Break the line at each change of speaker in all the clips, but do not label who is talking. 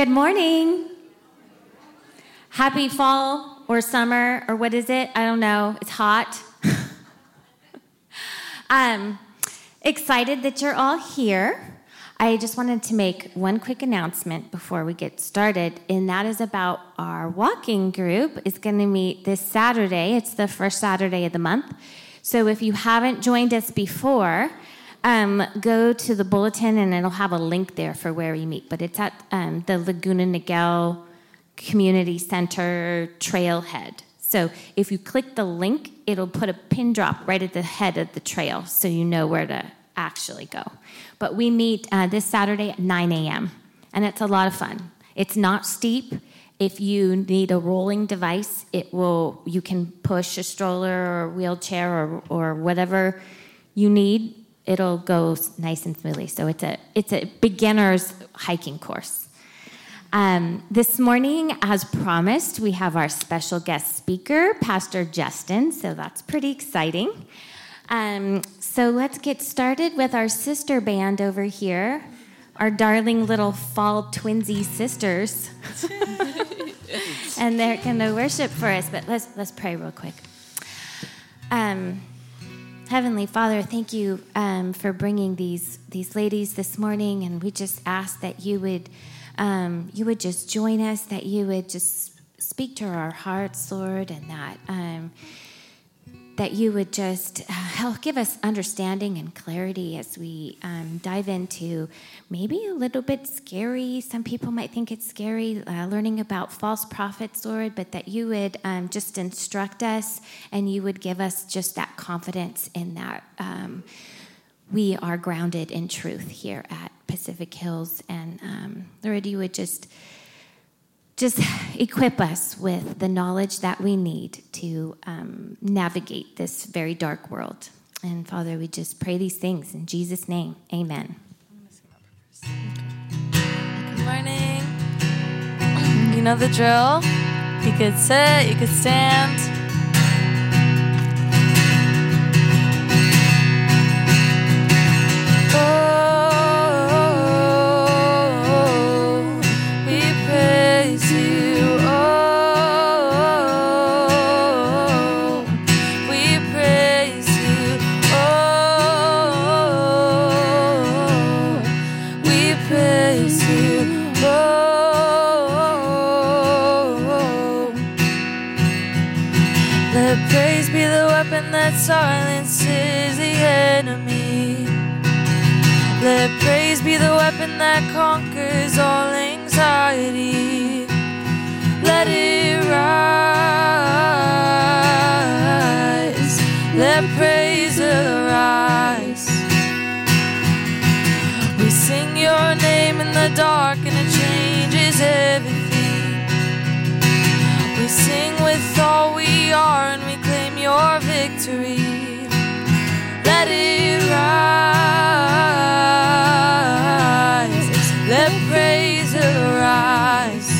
morning. Happy fall or summer or what is it? I don't know. It's hot. Excited that you're all here. I just wanted to make one quick announcement before we get started, and that is about our walking group. It's going to meet this Saturday. It's the first Saturday of the month. So if you haven't joined us before, go to the bulletin and it'll have a link there for where we meet. But it's at the Laguna Niguel Community Center trailhead. So if you click the link, it'll put a pin drop right at the head of the trail so you know where to actually go. But we meet this Saturday at 9 a.m. and it's a lot of fun. It's not steep. If you need a rolling device, you can push a stroller or wheelchair or whatever you need. It'll go nice and smoothly. So it's a beginner's hiking course. This morning, as promised, we have our special guest speaker, Pastor Justin. So that's pretty exciting. So let's get started with our sister band over here, our darling little fall twinsy sisters. And they're going to worship for us. But let's pray real quick. Heavenly Father, thank you for bringing these ladies this morning, and we just ask that you would just join us, that you would just speak to our hearts, Lord, and that you would just help give us understanding and clarity as we dive into maybe a little bit scary. Some people might think it's scary learning about false prophets, Lord, but that you would just instruct us and you would give us just that confidence in that we are grounded in truth here at Pacific Hills. And Lord, you would just equip us with the knowledge that we need to navigate this very dark world. And Father, we just pray these things in Jesus' name. Amen.
Good morning. You know the drill. You could sit, you could stand. That silences the enemy. Let praise be the weapon that conquers all anxiety. Let it rise. Let praise arise. We sing your name in the dark and it changes everything. We sing with all we are and we claim your victory. Let it rise. Let praise arise.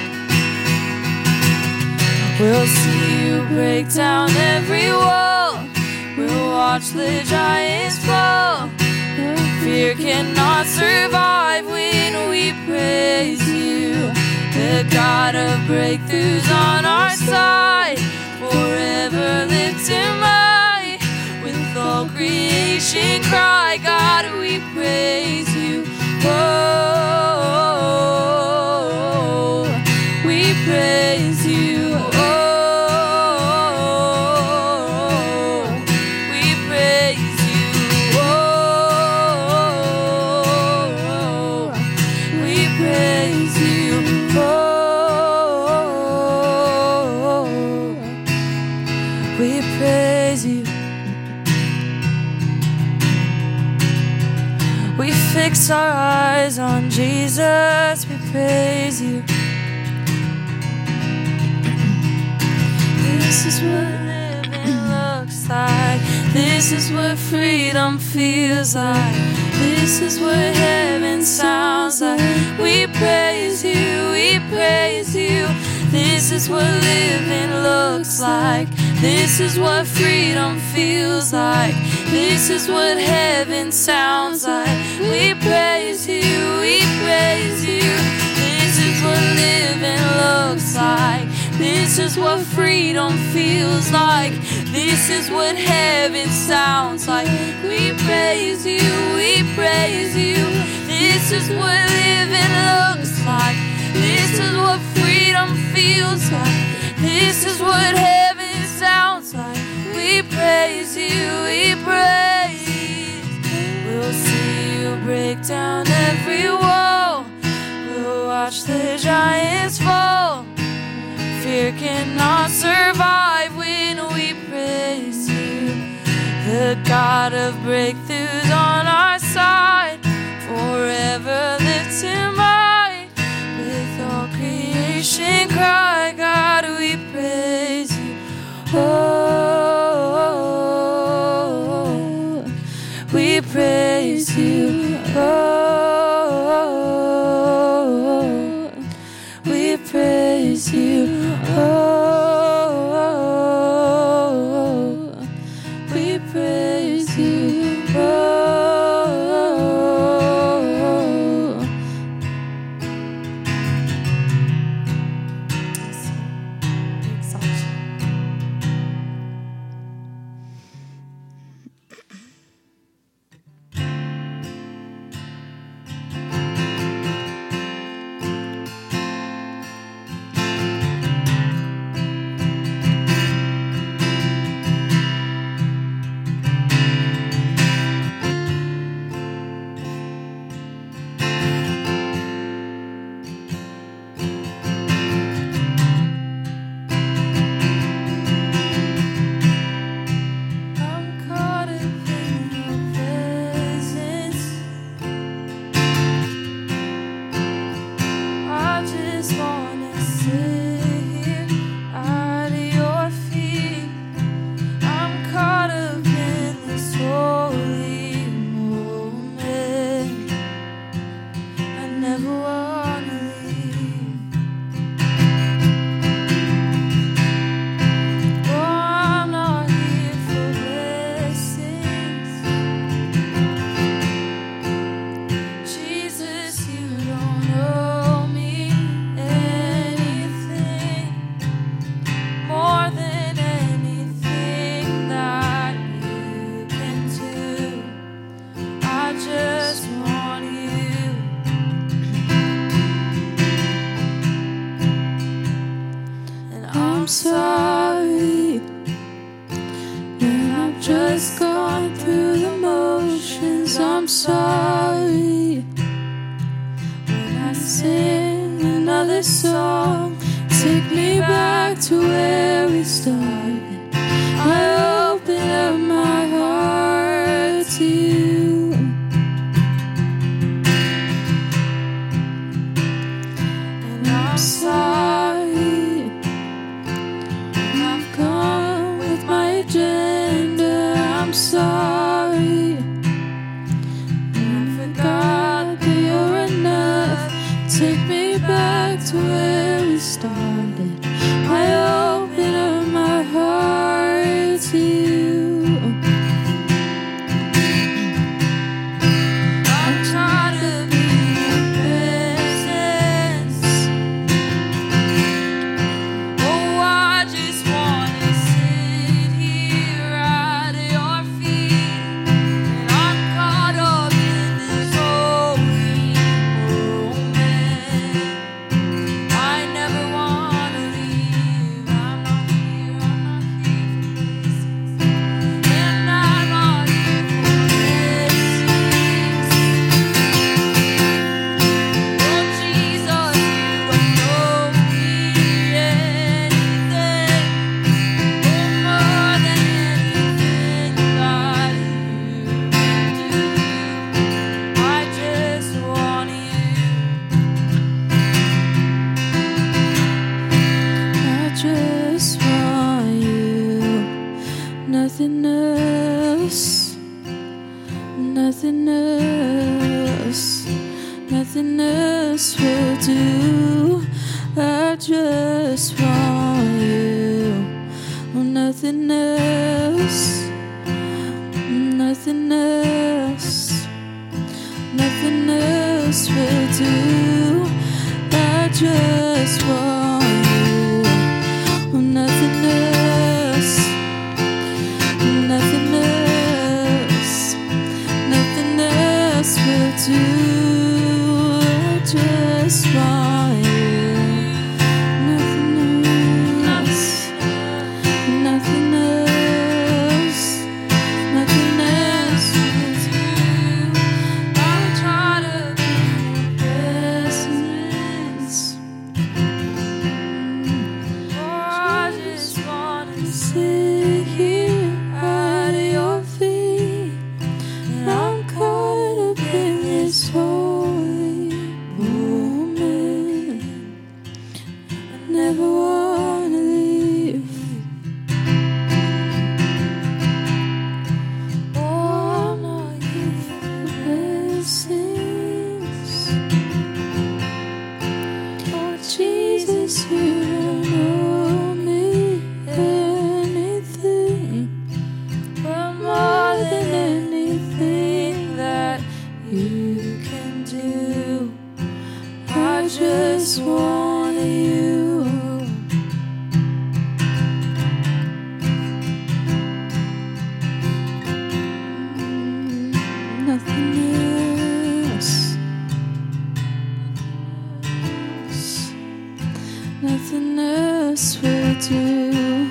We'll see you break down every wall. We'll watch the giants fall. Fear cannot survive when we praise you. The God of breakthroughs on our side. Forever lifted high, with all creation cry, God, we praise you. Oh, we praise you. Oh, we praise you. Oh, we praise you. We praise you. We fix our eyes on Jesus. We praise you. This is what living looks like. This is what freedom feels like. This is what heaven sounds like. We praise you. We praise you. This is what living looks like. This is what freedom feels like. This is what heaven sounds like. We praise you, we praise you. This is what This is what freedom feels like. This is what heaven sounds like. We praise you, we praise you. This is what living looks like. This is what freedom feels like. This is what heaven sounds like. We praise you, we praise. We'll see you break down every wall. We'll watch the giants fall. Fear cannot survive when we praise you. The God of breakthroughs on our side, forever lifting high. With all creation cry, God, we praise you. Oh, we praise you. Oh, we praise you. Oh, we praise you. Oh, exalt you. I'm caught up in your presence. I just wanna sit here at your feet. I'm caught up in this holy moment. I never wanna leave. Oh, I'm not here for blessings. Jesus, you don't owe me anything more than anything that you can do. I just want you. And I'm sorry when I've just gone through the motions. I'm sorry when I sing another song. Take me back to where we started. I open up my heart to you. And I'm sorry when I've come with my agenda. I'm sorry when I forgot that you're enough. Take me back to where we started. I open up my heart to you. I'm tired of being in your presence. Oh, I just wanna sit here at your feet. And I'm caught up in this holy moment. I never wanna leave. I'm not here for blessings. And I'm not here for blessings. Oh, Jesus, you don't owe me anything. Oh, more than anything that you can do. I just want you. I just want you. Nothing else. Nothing else. Nothing else will do. I just want you. Oh, nothing else. Nothing else. Nothing else will do. I just want you. nothing else will do.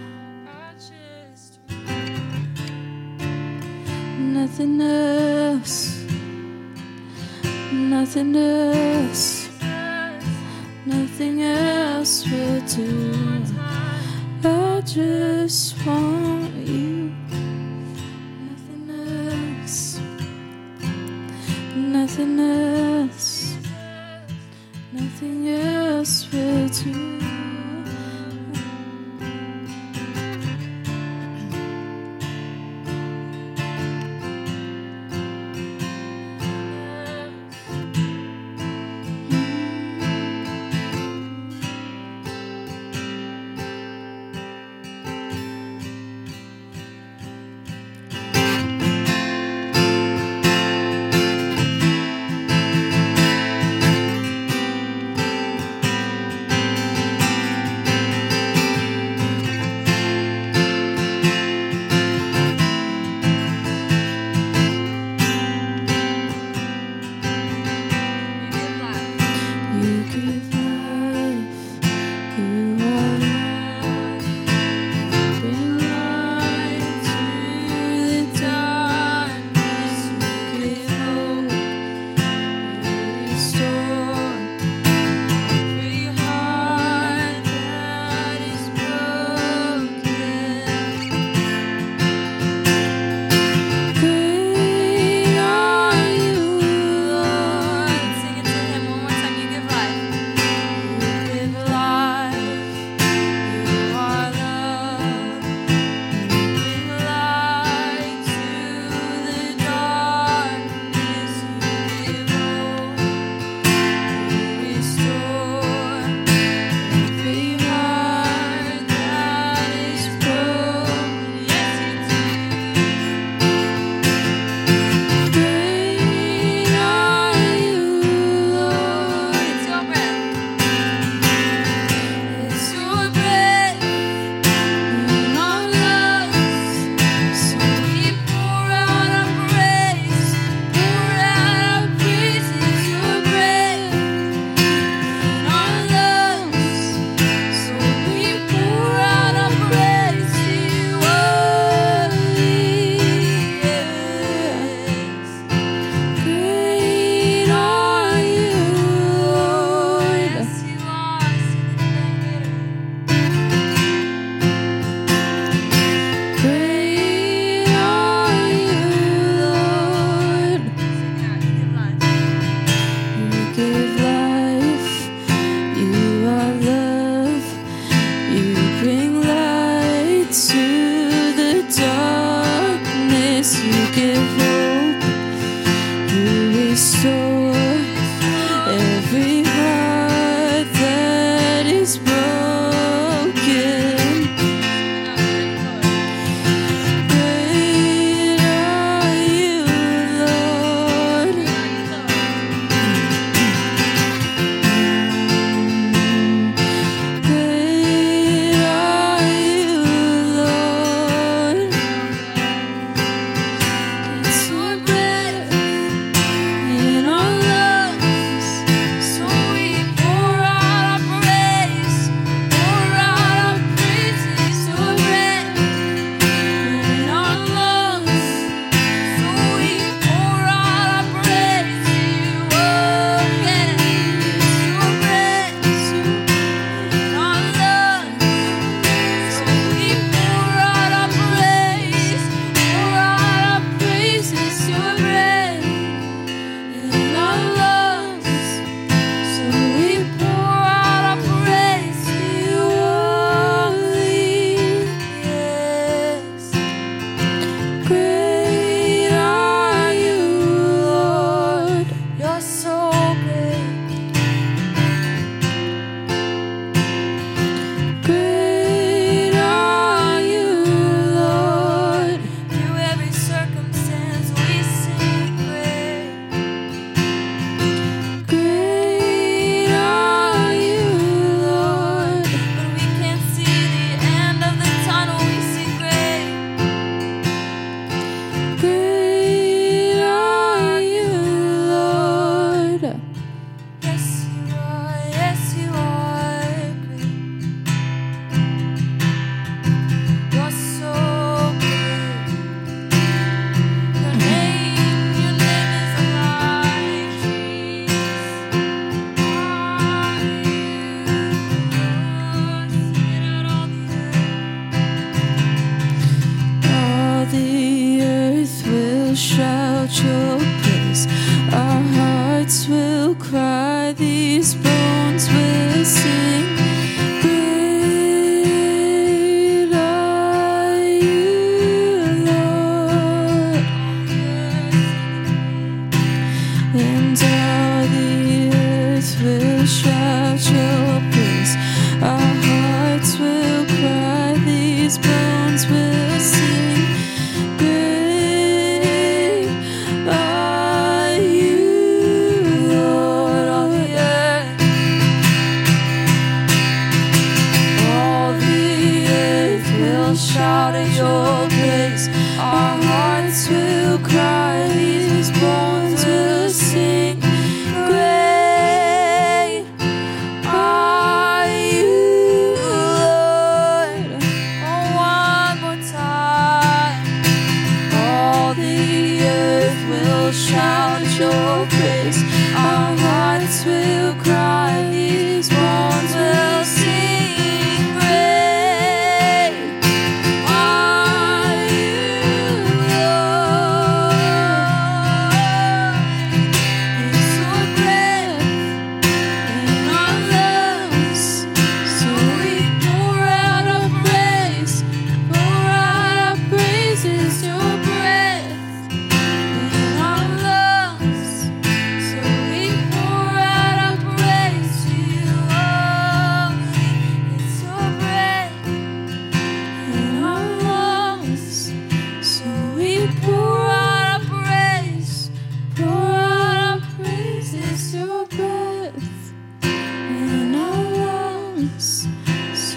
Nothing else, nothing else, nothing else will do. I just want you. Nothing else, nothing else, nothing else will do.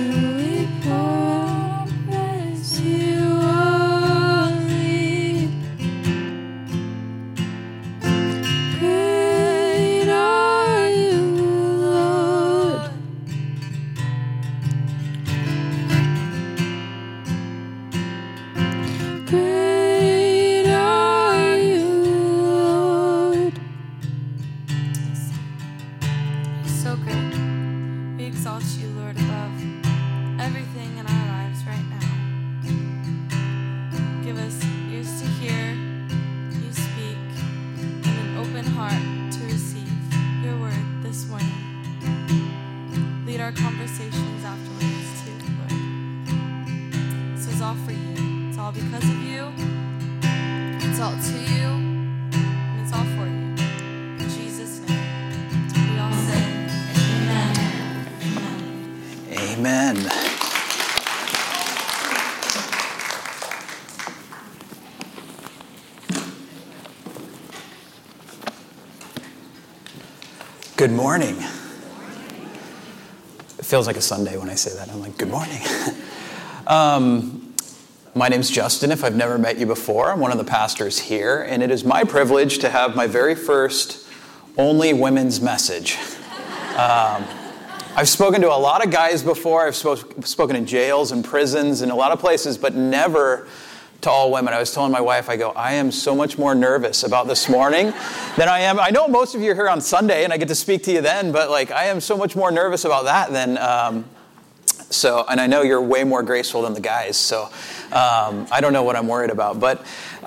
So we pour out praise to you only. Great are you, Lord. Great are you, Lord. So great. We exalt you, Lord, above everything in our lives right now. Give us ears to hear you speak and an open heart to receive your word this morning. Lead our conversations afterwards too, Lord. This is all for you. It's all because of you. It's all to you. And it's all for you. In Jesus' name. We all say amen.
Amen. Good morning. It feels like a Sunday when I say that. I'm like, good morning. My name's Justin. If I've never met you before, I'm one of the pastors here, and it is my privilege to have my very first only women's message. I've spoken to a lot of guys before. I've spoken in jails and prisons and a lot of places, but never to all women. I was telling my wife, I go, I am so much more nervous about this morning than I am. I know most of you are here on Sunday, and I get to speak to you then, but like I am so much more nervous about that than... and I know you're way more graceful than the guys, so I don't know what I'm worried about. But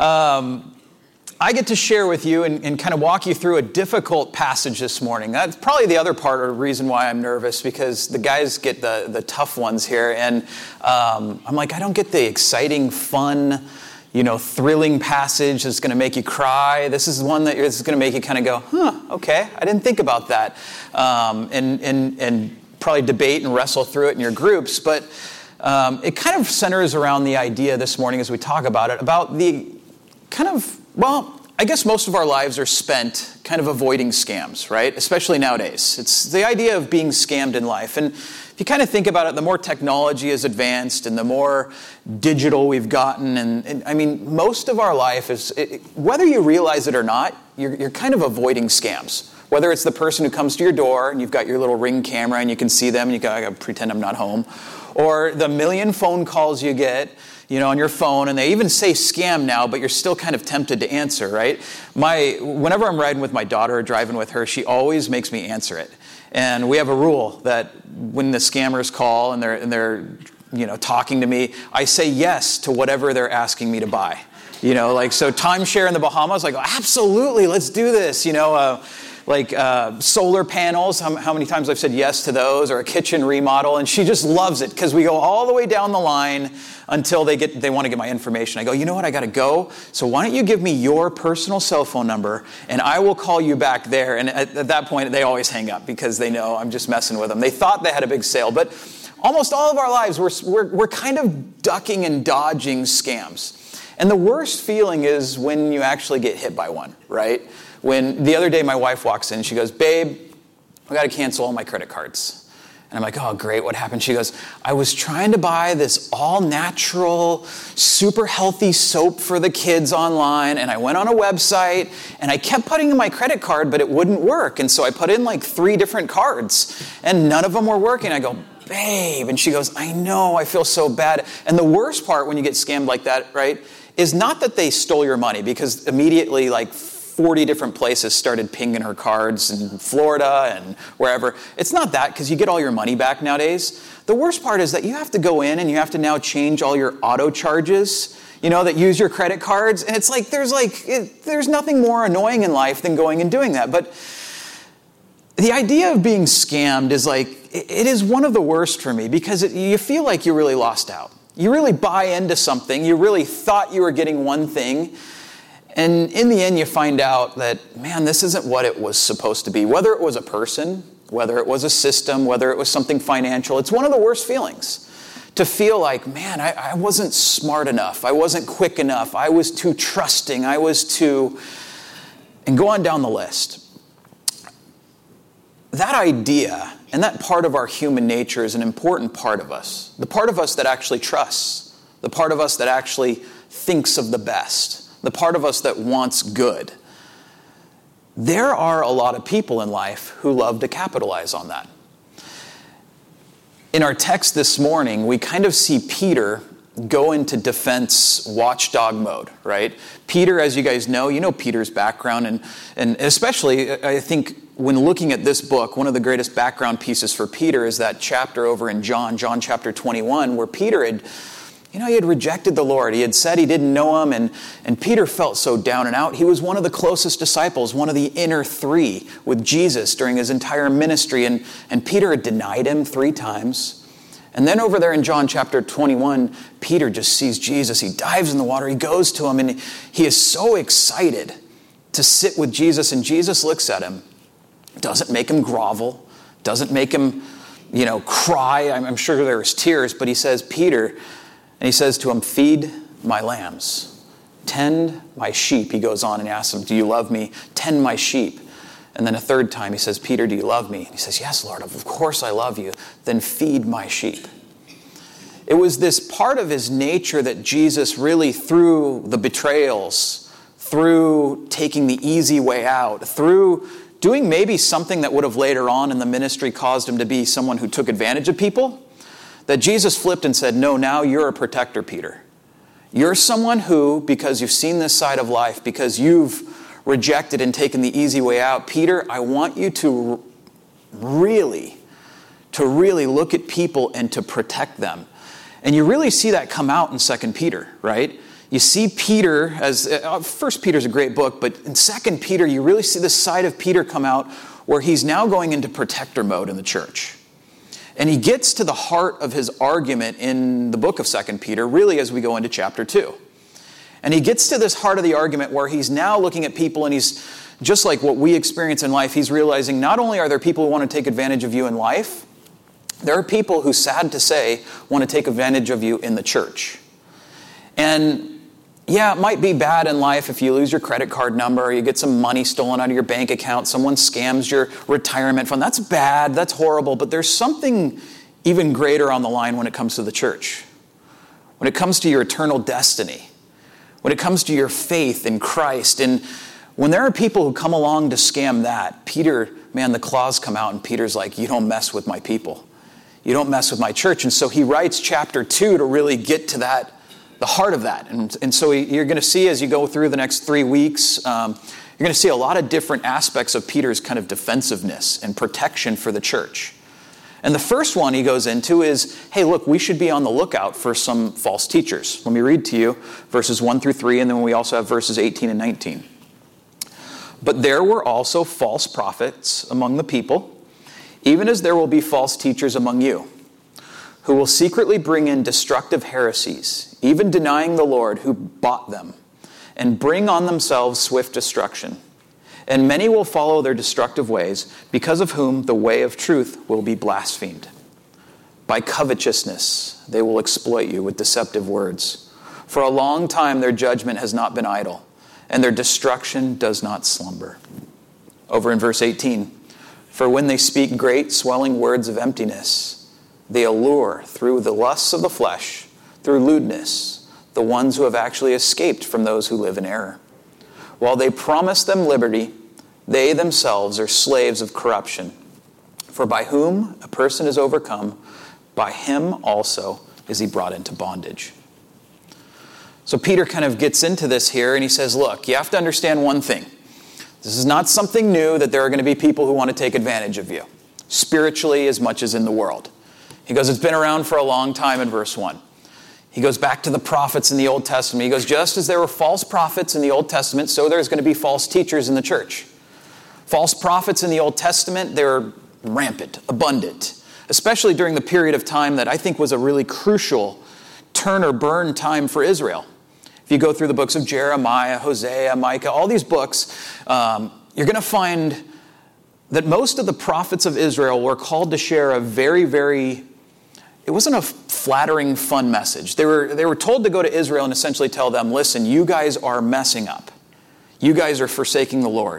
I get to share with you and kind of walk you through a difficult passage this morning. That's probably the other part or reason why I'm nervous, because the guys get the tough ones here. And I'm like, I don't get the exciting, fun, thrilling passage that's going to make you cry. This is one that is going to make you kind of go, okay, I didn't think about that. And probably debate and wrestle through it in your groups, but it kind of centers around the idea this morning as we talk about it, about the kind of, I guess most of our lives are spent kind of avoiding scams, right? Especially nowadays. It's the idea of being scammed in life. And if you kind of think about it, the more technology is advanced and the more digital we've gotten, and I mean, most of our life is, whether you realize it or not, you're kind of avoiding scams. Whether it's the person who comes to your door and you've got your little Ring camera and you can see them and you go, I gotta pretend I'm not home. Or the million phone calls you get, on your phone, and they even say scam now, but you're still kind of tempted to answer, right? Whenever I'm riding with my daughter or driving with her, she always makes me answer it. And we have a rule that when the scammers call and they're talking to me, I say yes to whatever they're asking me to buy. So timeshare in the Bahamas, like, absolutely, let's do this, solar panels, how many times I've said yes to those, or a kitchen remodel, and she just loves it because we go all the way down the line until they want to get my information. I go, you know what, I got to go, so why don't you give me your personal cell phone number, and I will call you back there. And at that point, they always hang up because they know I'm just messing with them. They thought they had a big sale, but almost all of our lives, we're kind of ducking and dodging scams. And the worst feeling is when you actually get hit by one, right? When the other day my wife walks in, she goes, babe, I got to cancel all my credit cards. And I'm like, oh, great, what happened? She goes, I was trying to buy this all-natural, super healthy soap for the kids online, and I went on a website, and I kept putting in my credit card, but it wouldn't work. And so I put in like 3 different cards, and none of them were working. I go, babe. And she goes, I know, I feel so bad. And the worst part when you get scammed like that, right, is not that they stole your money, because immediately like 40 different places started pinging her cards in Florida and wherever. It's not that, because you get all your money back nowadays. The worst part is that you have to go in and you have to now change all your auto charges, that use your credit cards. And it's like, there's nothing more annoying in life than going and doing that. But the idea of being scammed is it is one of the worst for me, because you feel like you really lost out. You really buy into something. You really thought you were getting one thing. And in the end, you find out that, man, this isn't what it was supposed to be. Whether it was a person, whether it was a system, whether it was something financial, it's one of the worst feelings. To feel like, man, I wasn't smart enough. I wasn't quick enough. I was too trusting. And go on down the list. that idea and that part of our human nature is an important part of us. The part of us that actually trusts. The part of us that actually thinks of the best. The part of us that wants good. There are a lot of people in life who love to capitalize on that. In our text this morning, we kind of see Peter go into defense watchdog mode, right? Peter, as you guys know, you know Peter's background, and especially, I think, when looking at this book, one of the greatest background pieces for Peter is that chapter over in John chapter 21, where Peter he had rejected the Lord. He had said he didn't know him, and Peter felt so down and out. He was one of the closest disciples, one of the inner three with Jesus during his entire ministry, and Peter had denied him 3 times. And then over there in John chapter 21, Peter just sees Jesus. He dives in the water. He goes to him, and he is so excited to sit with Jesus. And Jesus looks at him, doesn't make him grovel, doesn't make him, cry. I'm sure there was tears, but he says, Peter, and he says to him, feed my lambs, tend my sheep. He goes on and asks him, do you love me? Tend my sheep. And then a 3rd time he says, Peter, do you love me? And he says, yes, Lord, of course I love you. Then feed my sheep. It was this part of his nature that Jesus really, through the betrayals, through taking the easy way out, through doing maybe something that would have later on in the ministry caused him to be someone who took advantage of people, that Jesus flipped and said, no, now you're a protector, Peter. You're someone who, because you've seen this side of life, because you've rejected and taken the easy way out, Peter, I want you to really look at people and to protect them. And you really see that come out in 2 Peter, right? You see Peter as, 1 Peter's a great book, but in 2 Peter, you really see this side of Peter come out where he's now going into protector mode in the church. And he gets to the heart of his argument in the book of 2 Peter, really as we go into chapter 2. And he gets to this heart of the argument where he's now looking at people, and he's, just like what we experience in life, he's realizing not only are there people who want to take advantage of you in life, there are people who, sad to say, want to take advantage of you in the church. And yeah, it might be bad in life if you lose your credit card number, or you get some money stolen out of your bank account, someone scams your retirement fund. That's bad, that's horrible, but there's something even greater on the line when it comes to the church. When it comes to your eternal destiny. When it comes to your faith in Christ. And when there are people who come along to scam that, Peter, man, the claws come out, and Peter's like, you don't mess with my people. You don't mess with my church. And so he writes chapter 2 to really get to that, the heart of that. And so you're going to see as you go through the next 3 weeks, you're going to see a lot of different aspects of Peter's kind of defensiveness and protection for the church. And the first one he goes into is, hey, look, we should be on the lookout for some false teachers. Let me read to you verses 1 through 3, and then we also have verses 18 and 19. But there were also false prophets among the people, even as there will be false teachers among you, who will secretly bring in destructive heresies, even denying the Lord who bought them, and bring on themselves swift destruction. And many will follow their destructive ways, because of whom the way of truth will be blasphemed. By covetousness they will exploit you with deceptive words. For a long time their judgment has not been idle, and their destruction does not slumber. Over in verse 18, for when they speak great swelling words of emptiness, they allure through the lusts of the flesh, through lewdness, the ones who have actually escaped from those who live in error. While they promise them liberty, they themselves are slaves of corruption. For by whom a person is overcome, by him also is he brought into bondage. So Peter kind of gets into this here, and he says, look, you have to understand one thing. This is not something new that there are going to be people who want to take advantage of you, spiritually as much as in the world. He goes, it's been around for a long time in verse 1. He goes back to the prophets in the Old Testament. He goes, just as there were false prophets in the Old Testament, so there's going to be false teachers in the church. False prophets in the Old Testament, they're rampant, abundant, especially during the period of time that I think was a really crucial turn or burn time for Israel. If you go through the books of Jeremiah, Hosea, Micah, all these books, you're going to find that most of the prophets of Israel were called to share a very, very, it wasn't a flattering, fun message. They were told to go to Israel and essentially tell them, listen, you guys are messing up. You guys are forsaking the Lord.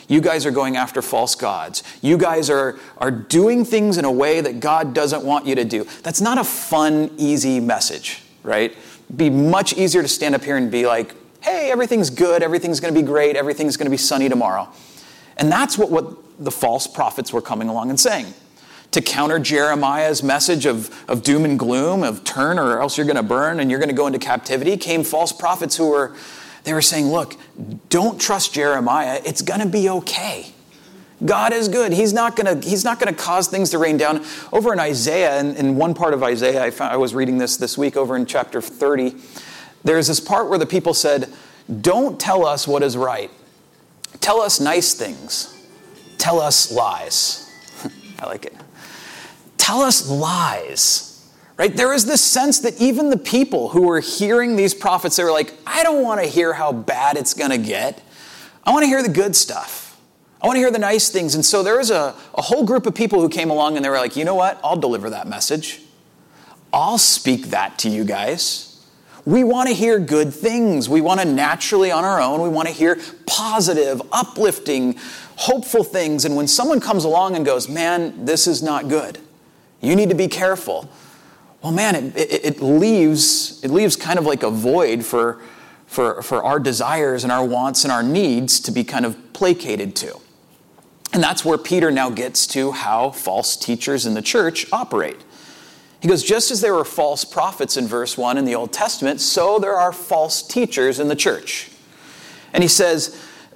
You guys are going after false gods. You guys are doing things in a way that God doesn't want you to do. That's not a fun, easy message, right? It'd be much easier to stand up here and be like, hey, everything's good, everything's going to be great, everything's going to be sunny tomorrow. And that's what the false prophets were coming along and saying. To counter Jeremiah's message of doom and gloom, of turn or else you're going to burn and you're going to go into captivity, came false prophets who were saying, look, don't trust Jeremiah. It's going to be okay. God is good. He's not going to cause things to rain down. Over in Isaiah, in one part of Isaiah, I was reading this week over in chapter 30, there's this part where the people said, don't tell us what is right. Tell us nice things. Tell us lies. I like it. Tell us lies, right? There is this sense that even the people who were hearing these prophets, they were like, I don't want to hear how bad it's going to get. I want to hear the good stuff. I want to hear the nice things. And so there was a whole group of people who came along and they were like, you know what? I'll deliver that message. I'll speak that to you guys. We want to hear good things. We want to naturally on our own, we want to hear positive, uplifting, hopeful things. And when someone comes along and goes, man, this is not good. You need to be careful. Well, man, it leaves kind of like a void for our desires and our wants and our needs to be kind of placated to. And that's where Peter now gets to how false teachers in the church operate. He goes, just as there were false prophets in verse 1 in the Old Testament, so there are false teachers in the church. And he says,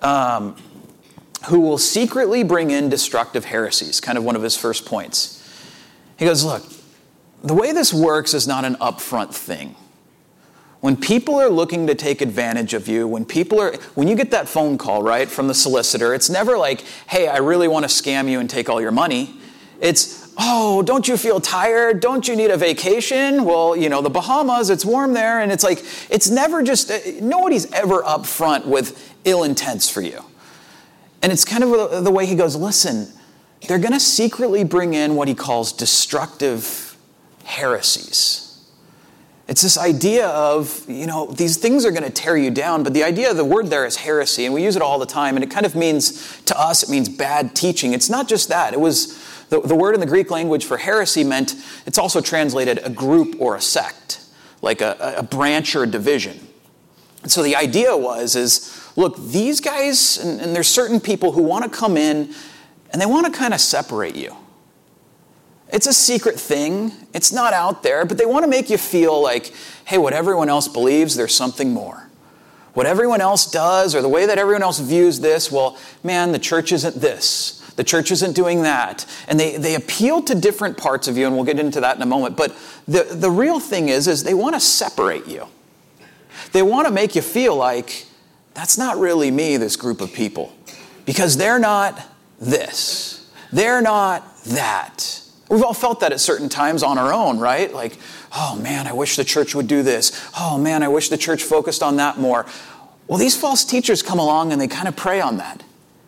who will secretly bring in destructive heresies, kind of one of his first points. He goes, look, the way this works is not an upfront thing. When people are looking to take advantage of you, when you get that phone call, right, from the solicitor, it's never like, hey, I really want to scam you and take all your money. It's, oh, don't you feel tired? Don't you need a vacation? Well, the Bahamas, it's warm there. And it's like, it's never just, nobody's ever upfront with ill intents for you. And it's kind of the way he goes, listen, they're going to secretly bring in what he calls destructive heresies. It's this idea of, these things are going to tear you down, but the idea of the word there is heresy, and we use it all the time, and it kind of means, to us, it means bad teaching. It's not just that. It was, the word in the Greek language for heresy meant, it's also translated a group or a sect, like a branch or a division. And so the idea is, look, these guys, and there's certain people who want to come in, and they want to kind of separate you. It's a secret thing. It's not out there, but they want to make you feel like, hey, what everyone else believes, there's something more. What everyone else does, or the way that everyone else views this, well, man, the church isn't this. The church isn't doing that. And they appeal to different parts of you, and we'll get into that in a moment. But the real thing is they want to separate you. They want to make you feel like, that's not really me, this group of people. Because they're not this. They're not that. We've all felt that at certain times on our own, right? Like, oh man, I wish the church would do this. Oh man, I wish the church focused on that more. Well, these false teachers come along and they kind of prey on that.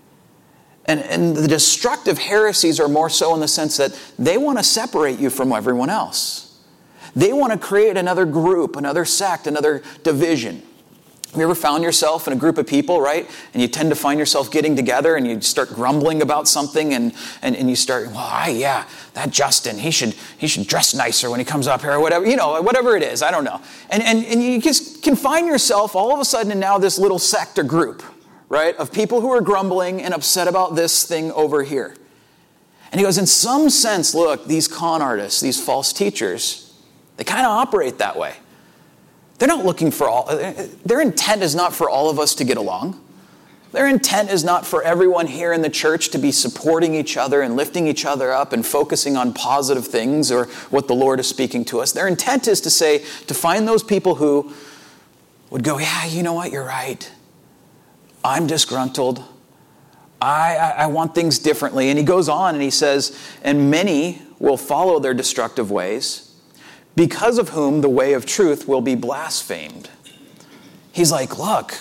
And the destructive heresies are more so in the sense that they want to separate you from everyone else. They want to create another group, another sect, another division. Have you ever found yourself in a group of people, right? And you tend to find yourself getting together and you start grumbling about something and you start, that Justin, he should dress nicer when he comes up here or whatever, whatever it is, I don't know. And you just can find yourself all of a sudden in now this little sect or group, right? Of people who are grumbling and upset about this thing over here. And he goes, in some sense, look, these con artists, these false teachers, they kind of operate that way. They're not looking for their intent is not for all of us to get along. Their intent is not for everyone here in the church to be supporting each other and lifting each other up and focusing on positive things or what the Lord is speaking to us. Their intent is to find those people who would go, yeah, you know what, you're right. I'm disgruntled. I want things differently. And he goes on and he says, and many will follow their destructive ways, because of whom the way of truth will be blasphemed. He's like, look,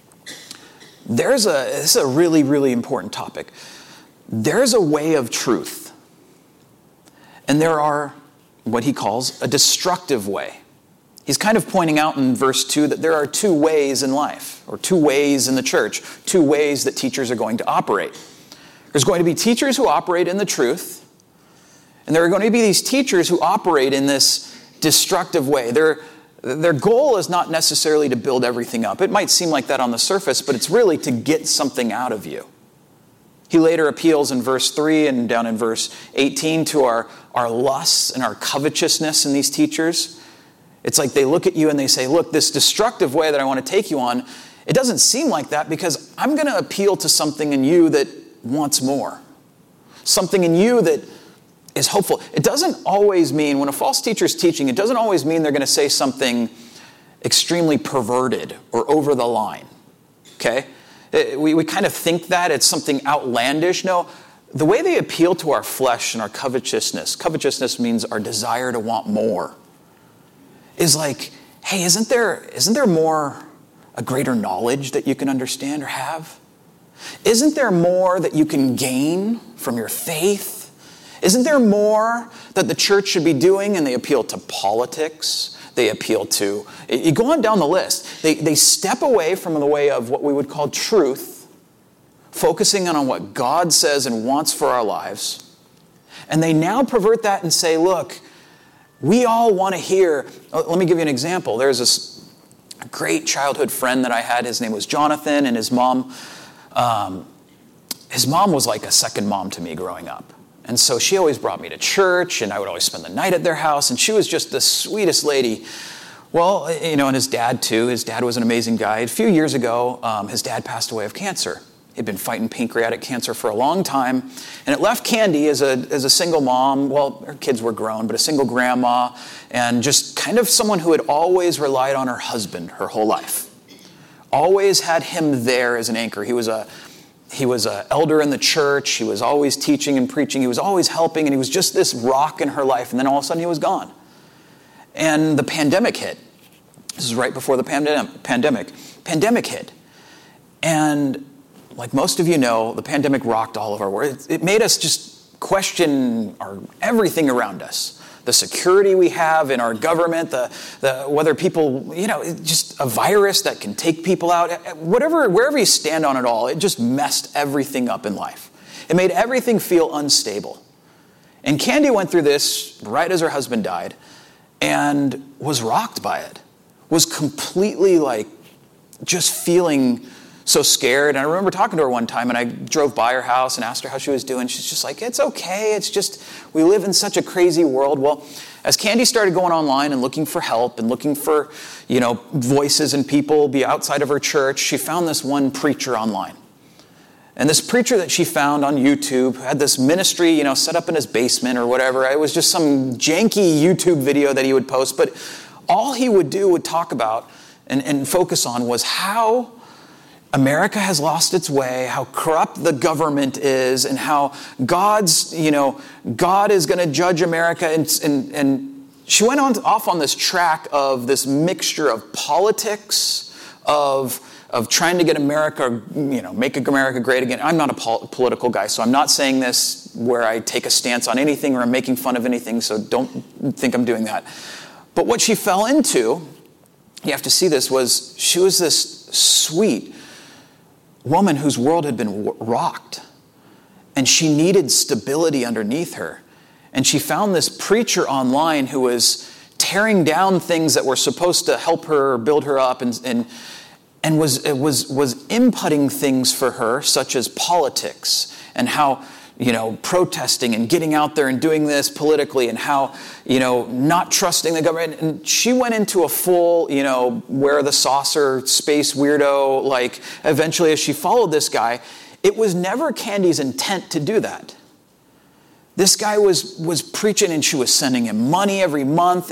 this is a really, really important topic. There's a way of truth. And there are what he calls a destructive way. He's kind of pointing out in verse 2 that there are two ways in life, or two ways in the church, two ways that teachers are going to operate. There's going to be teachers who operate in the truth, and there are going to be these teachers who operate in this destructive way. Their goal is not necessarily to build everything up. It might seem like that on the surface, but it's really to get something out of you. He later appeals in verse 3 and down in verse 18 to our lusts and our covetousness in these teachers. It's like they look at you and they say, look, this destructive way that I want to take you on, it doesn't seem like that because I'm going to appeal to something in you that wants more. Something in you that is hopeful. It doesn't always mean, when a false teacher is teaching, it doesn't always mean they're going to say something extremely perverted or over the line. Okay? We kind of think that it's something outlandish. No, the way they appeal to our flesh and our covetousness means our desire to want more, is like, hey, isn't there more, a greater knowledge that you can understand or have? Isn't there more that you can gain from your faith? Isn't there more that the church should be doing? And they appeal to politics. They appeal to, you go on down the list. They step away from the way of what we would call truth, focusing on what God says and wants for our lives. And they now pervert that and say, look, we all want to hear. Let me give you an example. There's this great childhood friend that I had. His name was Jonathan, and his mom was like a second mom to me growing up. And so she always brought me to church, and I would always spend the night at their house, and she was just the sweetest lady. Well, and his dad too. His dad was an amazing guy. A few years ago, his dad passed away of cancer. He'd been fighting pancreatic cancer for a long time, and it left Candy as a single mom. Well, her kids were grown, but a single grandma, and just kind of someone who had always relied on her husband her whole life. Always had him there as an anchor. He was an elder in the church. He was always teaching and preaching. He was always helping, and he was just this rock in her life. And then all of a sudden, he was gone. And the pandemic hit. This is right before the pandemic. Pandemic hit. And like most of you know, the pandemic rocked all of our world. It made us just question everything around us. The security we have in our government, the whether people, just a virus that can take people out, wherever you stand on it all, it just messed everything up in life. It made everything feel unstable. And Candy went through this right as her husband died and was rocked by it, was completely just feeling so scared. And I remember talking to her one time, and I drove by her house and asked her how she was doing. She's just like, it's okay. It's just, we live in such a crazy world. Well, as Candy started going online and looking for help and looking for, voices and people be outside of her church, she found this one preacher online. And this preacher that she found on YouTube had this ministry, set up in his basement or whatever. It was just some janky YouTube video that he would post. But all he would talk about and focus on was how America has lost its way, how corrupt the government is, and how God is going to judge America. And she went off on this track of this mixture of politics, of trying to get America, make America great again. I'm not a political guy, so I'm not saying this where I take a stance on anything or I'm making fun of anything, so don't think I'm doing that. But what she fell into, you have to see this, was she was this sweet woman whose world had been rocked, and she needed stability underneath her. And she found this preacher online who was tearing down things that were supposed to help her, build her up, and was inputting things for her, such as politics and how protesting and getting out there and doing this politically, and how not trusting the government. And she went into a full wear the saucer space weirdo. Eventually, as she followed this guy, it was never Candy's intent to do that. This guy was preaching, and she was sending him money every month,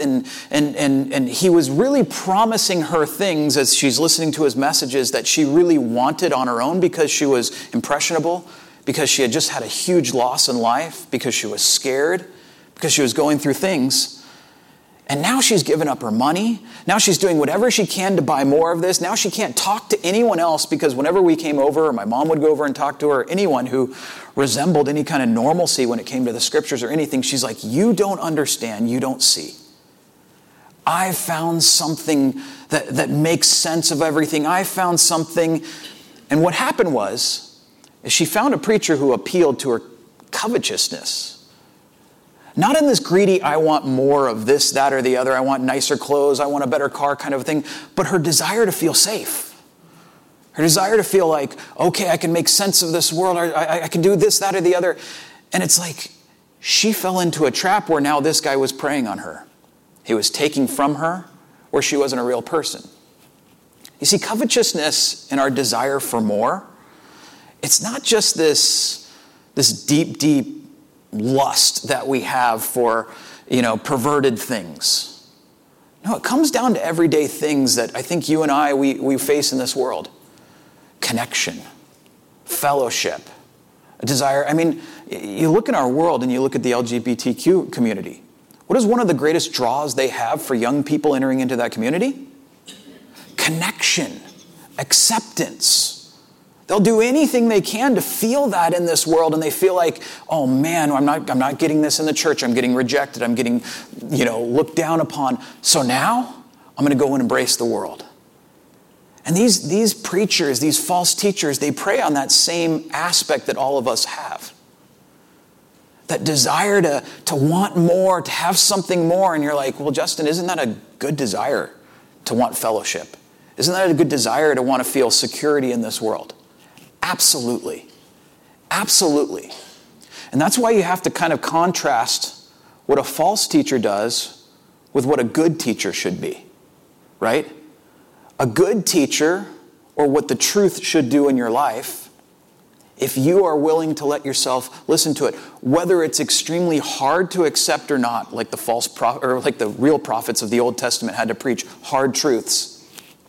and he was really promising her things as she's listening to his messages that she really wanted on her own, because she was impressionable, because she had just had a huge loss in life, because she was scared, because she was going through things. And now she's given up her money. Now she's doing whatever she can to buy more of this. Now she can't talk to anyone else, because whenever we came over, or my mom would go over and talk to her, anyone who resembled any kind of normalcy when it came to the scriptures or anything, she's like, you don't understand, you don't see. I found something that makes sense of everything. I found something. And what happened is she found a preacher who appealed to her covetousness. Not in this greedy, I want more of this, that, or the other. I want nicer clothes. I want a better car kind of thing. But her desire to feel safe. Her desire to feel like, okay, I can make sense of this world. I can do this, that, or the other. And it's like she fell into a trap where now this guy was preying on her. He was taking from her where she wasn't a real person. You see, covetousness and our desire for more, it's not just this deep, deep lust that we have for, perverted things. No, it comes down to everyday things that I think you and I, we face in this world. Connection, fellowship, a desire. I mean, you look in our world and you look at the LGBTQ community. What is one of the greatest draws they have for young people entering into that community? Connection, acceptance. They'll do anything they can to feel that in this world, and they feel like, oh man, I'm not getting this in the church. I'm getting rejected. I'm getting, looked down upon. So now I'm going to go and embrace the world. And these preachers, these false teachers, they prey on that same aspect that all of us have. That desire to want more, to have something more. And you're like, well, Justin, isn't that a good desire to want fellowship? Isn't that a good desire to want to feel security in this world? Absolutely. Absolutely. And that's why you have to kind of contrast what a false teacher does with what a good teacher should be, right? A good teacher, or what the truth should do in your life, if you are willing to let yourself listen to it, whether it's extremely hard to accept or not, like the real prophets of the Old Testament had to preach hard truths,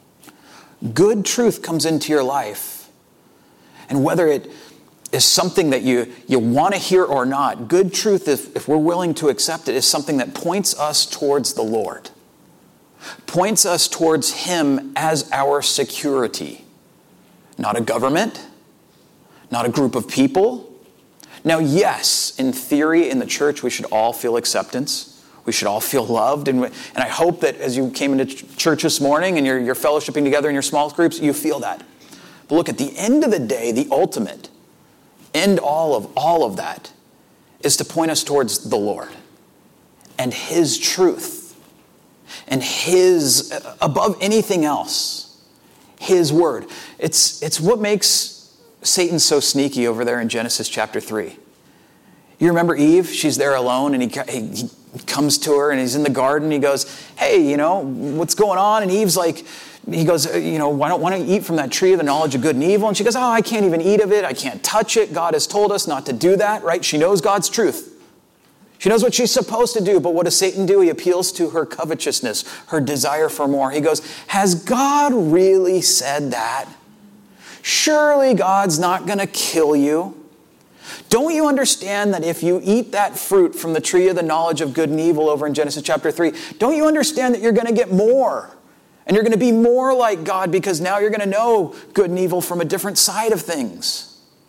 good truth comes into your life. And whether it is something that you want to hear or not, good truth, if we're willing to accept it, is something that points us towards the Lord. Points us towards Him as our security. Not a government, not a group of people. Now, yes, in theory, in the church, we should all feel acceptance. We should all feel loved. And I hope that as you came into church this morning and you're fellowshipping together in your small groups, you feel that. But look, at the end of the day, the ultimate end all of that is to point us towards the Lord and His truth and His, above anything else, His word. It's what makes Satan so sneaky over there in Genesis chapter 3. You remember Eve? She's there alone, and he comes to her, and he's in the garden. He goes, hey, what's going on? And Eve's like, he goes, why don't you eat from that tree of the knowledge of good and evil? And she goes, oh, I can't even eat of it. I can't touch it. God has told us not to do that, right? She knows God's truth. She knows what she's supposed to do, but what does Satan do? He appeals to her covetousness, her desire for more. He goes, has God really said that? Surely God's not going to kill you. Don't you understand that if you eat that fruit from the tree of the knowledge of good and evil over in Genesis chapter 3, don't you understand that you're going to get more? And you're going to be more like God because now you're going to know good and evil from a different side of things.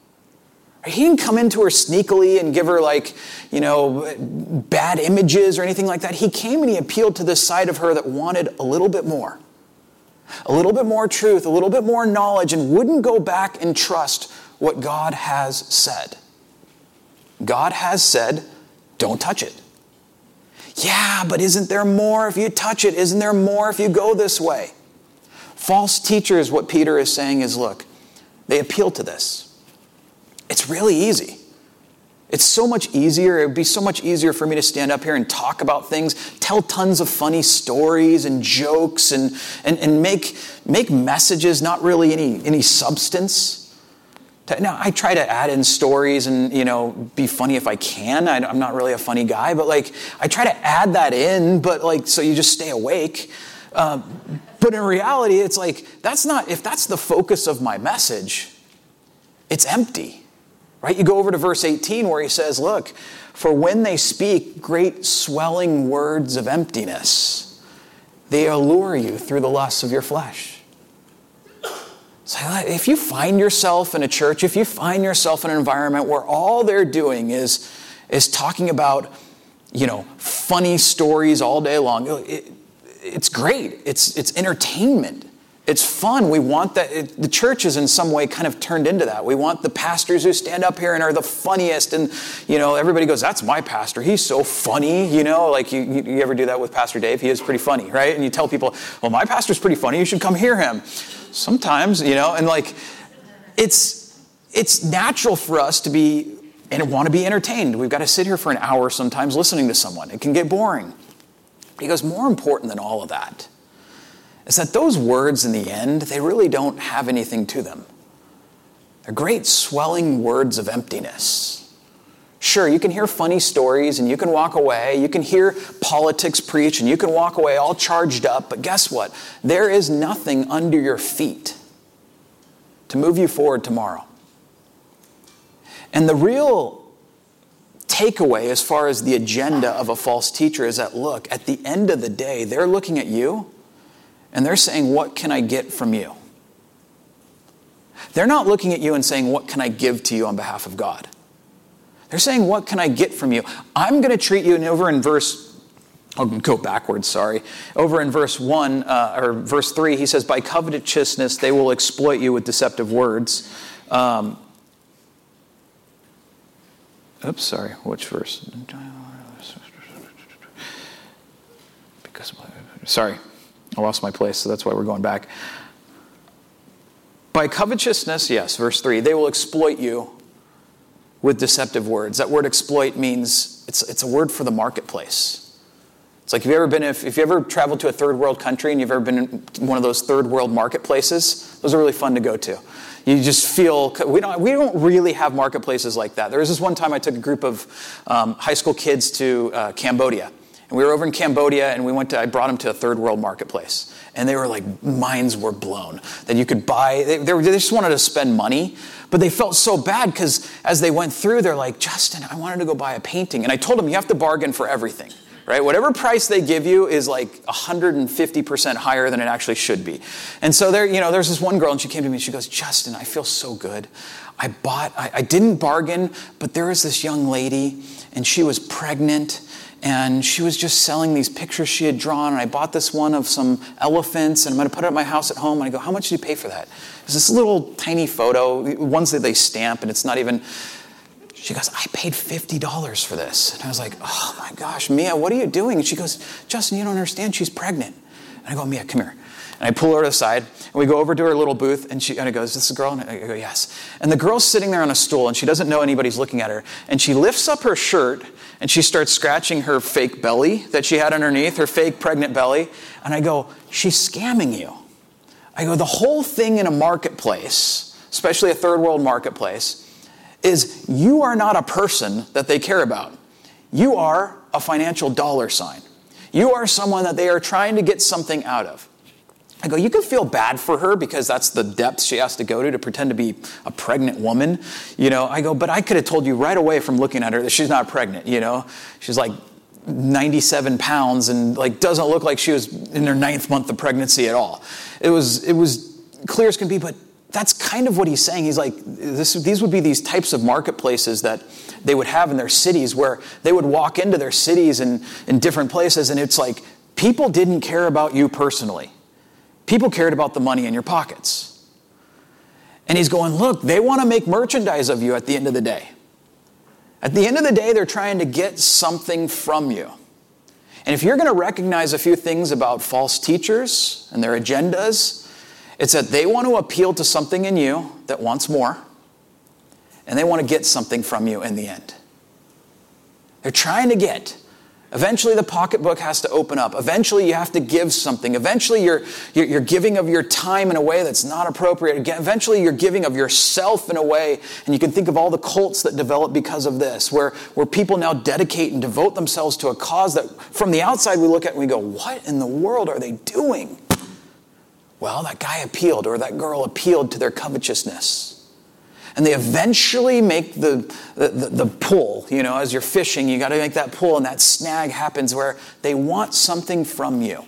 He didn't come into her sneakily and give her bad images or anything like that. He came and he appealed to this side of her that wanted a little bit more. A little bit more truth, a little bit more knowledge, and wouldn't go back and trust what God has said. God has said, don't touch it. Yeah, but isn't there more if you touch it? Isn't there more if you go this way? False teachers, what Peter is saying is, look, they appeal to this. It's really easy. It's so much easier. It would be so much easier for me to stand up here and talk about things, tell tons of funny stories and jokes and make messages, not really any substance. Now, I try to add in stories and, be funny if I can. I'm not really a funny guy, but I try to add that in, but so you just stay awake. But in reality, it's if that's the focus of my message, it's empty. Right? You go over to verse 18 where he says, look, for when they speak great swelling words of emptiness, they allure you through the lusts of your flesh. So if you find yourself in a church, if you find yourself in an environment where all they're doing is talking about, funny stories all day long, it's great. It's entertainment. It's fun. We want that. The church is in some way kind of turned into that. We want the pastors who stand up here and are the funniest. And, everybody goes, that's my pastor. He's so funny. Like you ever do that with Pastor Dave? He is pretty funny, right? And you tell people, well, my pastor's pretty funny. You should come hear him. Sometimes, and like it's natural for us to be and want to be entertained. We've got to sit here for an hour sometimes listening to someone. It can get boring. He goes, more important than all of that is that those words in the end, they really don't have anything to them. They're great swelling words of emptiness. Sure, you can hear funny stories and you can walk away. You can hear politics preach and you can walk away all charged up. But guess what? There is nothing under your feet to move you forward tomorrow. And the real takeaway as far as the agenda of a false teacher is that, look, at the end of the day, they're looking at you and they're saying, what can I get from you? They're not looking at you and saying, what can I give to you on behalf of God? They're saying, what can I get from you? I'm going to treat you, and over in I'll go backwards, sorry. Over in verse 1, or verse 3, he says, by covetousness they will exploit you with deceptive words. Sorry, which verse? Sorry, I lost my place, so that's why we're going back. By covetousness, yes, verse 3, they will exploit you with deceptive words. That word exploit means, it's a word for the marketplace. It's like, if you ever traveled to a third world country and you've ever been in one of those third world marketplaces, those are really fun to go to. You just feel, we don't really have marketplaces like that. There was this one time I took a group of high school kids to Cambodia. And we were over in Cambodia and I brought them to a third world marketplace. And they were like, minds were blown. That you could buy, they just wanted to spend money. But they felt so bad because as they went through, they're like, Justin, I wanted to go buy a painting. And I told them, you have to bargain for everything. Right? Whatever price they give you is like 150% higher than it actually should be. And so there's this one girl and she came to me and she goes, Justin, I feel so good. I didn't bargain, but there was this young lady and she was pregnant and she was just selling these pictures she had drawn. And I bought this one of some elephants and I'm going to put it at my house at home. And I go, how much did you pay for that? It's this little tiny photo, ones that they stamp and it's not even... She goes, I paid $50 for this. And I was like, oh my gosh, Mia, what are you doing? And she goes, Justin, you don't understand. She's pregnant. And I go, Mia, come here. And I pull her to the side and we go over to her little booth and I go, is this a girl? And I go, yes. And the girl's sitting there on a stool and she doesn't know anybody's looking at her. And she lifts up her shirt and she starts scratching her fake belly that she had underneath, her fake pregnant belly. And I go, she's scamming you. I go, the whole thing in a marketplace, especially a third world marketplace, is you are not a person that they care about. You are a financial dollar sign. You are someone that they are trying to get something out of. I go, you can feel bad for her because that's the depths she has to go to pretend to be a pregnant woman. I go, but I could have told you right away from looking at her that she's not pregnant, She's like 97 pounds and like doesn't look like she was in her 9th month of pregnancy at all. It was clear as can be, but that's kind of what he's saying. He's like, these would be these types of marketplaces that they would have in their cities where they would walk into their cities and in different places. And it's like, people didn't care about you personally. People cared about the money in your pockets. And he's going, look, they want to make merchandise of you at the end of the day. At the end of the day, they're trying to get something from you. And if you're going to recognize a few things about false teachers and their agendas, it's that they want to appeal to something in you that wants more, and they want to get something from you in the end. They're trying to get. Eventually the pocketbook has to open up. Eventually you have to give something. Eventually you're giving of your time in a way that's not appropriate. Eventually you're giving of yourself in a way, and you can think of all the cults that develop because of this, where people now dedicate and devote themselves to a cause that from the outside we look at and we go, what in the world are they doing? Well, that guy appealed or that girl appealed to their covetousness. And they eventually make the pull. As you're fishing, you got to make that pull, and that snag happens where they want something from you.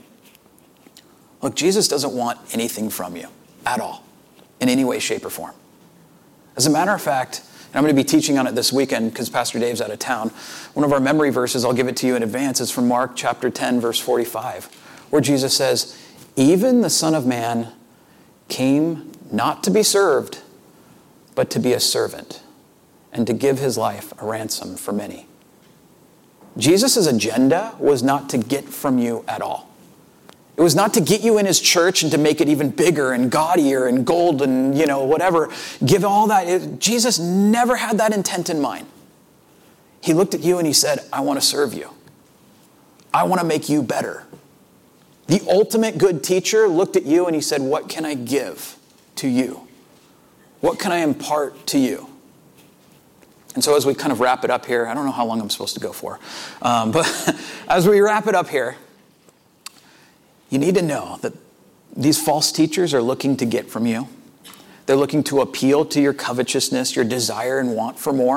Look, Jesus doesn't want anything from you at all, in any way, shape, or form. As a matter of fact, and I'm going to be teaching on it this weekend because Pastor Dave's out of town. One of our memory verses, I'll give it to you in advance, is from Mark chapter 10, verse 45. where Jesus says, even the Son of Man came not to be served, but to be a servant and to give his life a ransom for many. Jesus' agenda was not to get from you at all. It was not to get you in his church and to make it even bigger and gaudier and gold and, whatever. Give all that. Jesus never had that intent in mind. He looked at you and he said, I want to serve you. I want to make you better. The ultimate good teacher looked at you and he said, what can I give to you? What can I impart to you? And so as we kind of wrap it up here, I don't know how long I'm supposed to go for, but as we wrap it up here, you need to know that these false teachers are looking to get from you. They're looking to appeal to your covetousness, your desire and want for more.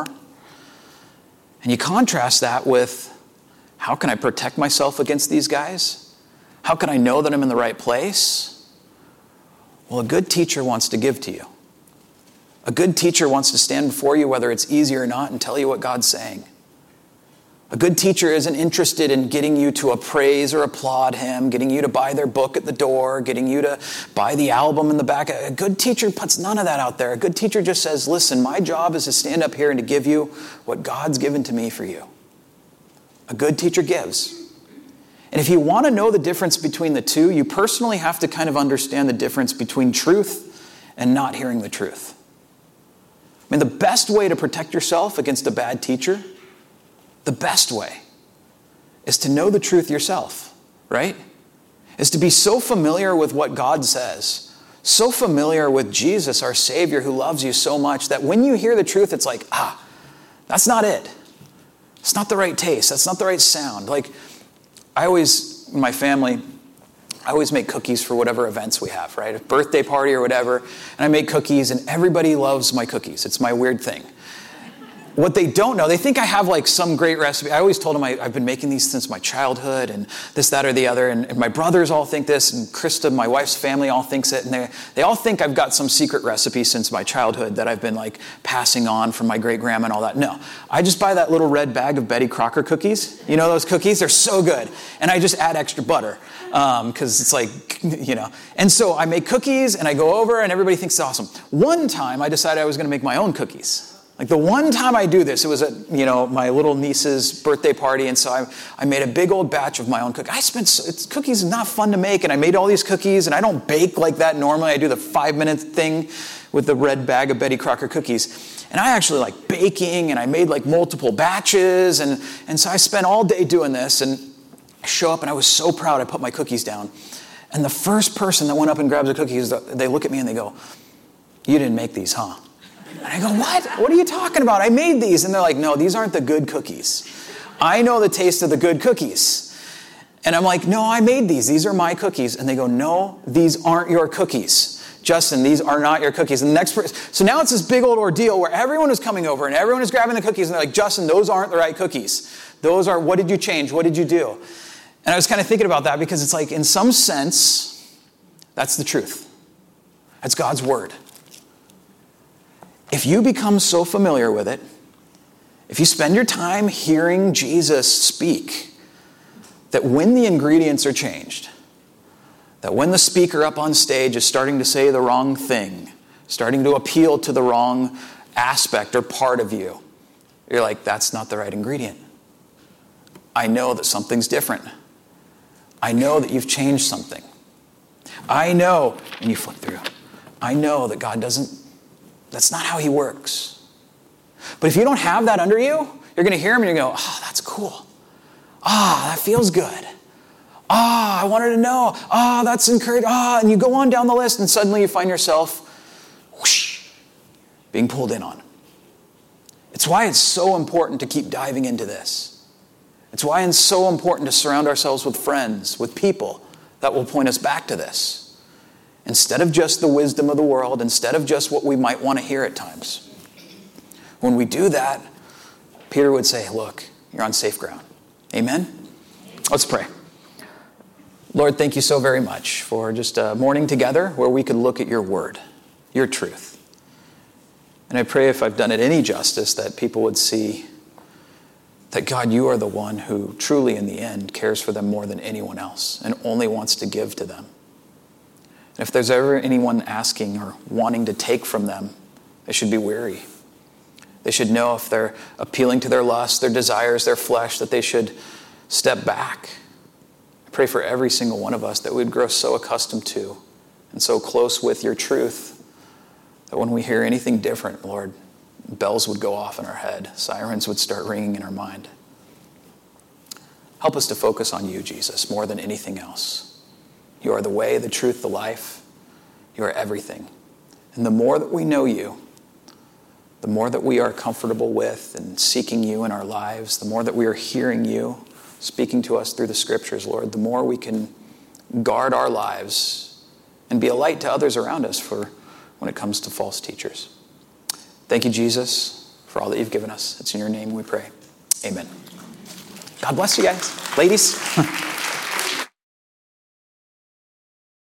And you contrast that with, how can I protect myself against these guys? How can I know that I'm in the right place? Well, a good teacher wants to give to you. A good teacher wants to stand before you, whether it's easy or not, and tell you what God's saying. A good teacher isn't interested in getting you to appraise or applaud him, getting you to buy their book at the door, getting you to buy the album in the back. A good teacher puts none of that out there. A good teacher just says, listen, my job is to stand up here and to give you what God's given to me for you. A good teacher gives. And if you want to know the difference between the two, you personally have to kind of understand the difference between truth and not hearing the truth. I mean, the best way to protect yourself against a bad teacher, the best way, is to know the truth yourself, right? Is to be so familiar with what God says, so familiar with Jesus, our Savior, who loves you so much, that when you hear the truth, it's like, that's not it. It's not the right taste. That's not the right sound. Like, in my family, I always make cookies for whatever events we have, right? A birthday party or whatever, and I make cookies, and everybody loves my cookies. It's my weird thing. What they don't know, they think I have like some great recipe. I always told them I've been making these since my childhood and this, that, or the other. And my brothers all think this, and Krista, my wife's family, all thinks it. And they all think I've got some secret recipe since my childhood that I've been like passing on from my great grandma and all that. No, I just buy that little red bag of Betty Crocker cookies. You know those cookies? They're so good. And I just add extra butter because it's like, And so I make cookies and I go over and everybody thinks it's awesome. One time I decided I was going to make my own cookies. Like the one time I do this, it was at, my little niece's birthday party. And so I made a big old batch of my own cookies. Cookies is not fun to make. And I made all these cookies and I don't bake like that normally. I do the 5-minute thing with the red bag of Betty Crocker cookies. And I actually like baking and I made like multiple batches. And so I spent all day doing this and I show up and I was so proud. I put my cookies down. And the first person that went up and grabs the cookies, they look at me and they go, "You didn't make these, huh?" And I go, "What? What are you talking about? I made these." And they're like, "No, these aren't the good cookies. I know the taste of the good cookies." And I'm like, "No, I made these. These are my cookies." And they go, "No, these aren't your cookies. Justin, these are not your cookies." And the next person, so now it's this big old ordeal where everyone is coming over and everyone is grabbing the cookies and they're like, "Justin, those aren't the right cookies. Those are, what did you change? What did you do?" And I was kind of thinking about that because it's like, in some sense, that's the truth. That's God's word. If you become so familiar with it, if you spend your time hearing Jesus speak, that when the ingredients are changed, that when the speaker up on stage is starting to say the wrong thing, starting to appeal to the wrong aspect or part of you, you're like, that's not the right ingredient. I know that something's different. I know that you've changed something. I know, and you flip through, I know that God doesn't, that's not how he works. But if you don't have that under you, you're going to hear him and you're going to go, "Oh, that's cool. That feels good. I wanted to know. That's encouraging. And you go on down the list and suddenly you find yourself whoosh, being pulled in on. It's why it's so important to keep diving into this. It's why it's so important to surround ourselves with friends, with people that will point us back to this. Instead of just the wisdom of the world, instead of just what we might want to hear at times. When we do that, Peter would say, "Look, you're on safe ground." Amen? Let's pray. Lord, thank you so very much for just a morning together where we could look at your word, your truth. And I pray if I've done it any justice that people would see that God, you are the one who truly in the end cares for them more than anyone else and only wants to give to them. And if there's ever anyone asking or wanting to take from them, they should be weary. They should know if they're appealing to their lust, their desires, their flesh, that they should step back. I pray for every single one of us that we'd grow so accustomed to and so close with your truth that when we hear anything different, Lord, bells would go off in our head. Sirens would start ringing in our mind. Help us to focus on you, Jesus, more than anything else. You are the way, the truth, the life. You are everything. And the more that we know you, the more that we are comfortable with and seeking you in our lives, the more that we are hearing you speaking to us through the scriptures, Lord, the more we can guard our lives and be a light to others around us for when it comes to false teachers. Thank you, Jesus, for all that you've given us. It's in your name we pray. Amen. God bless you guys. Ladies.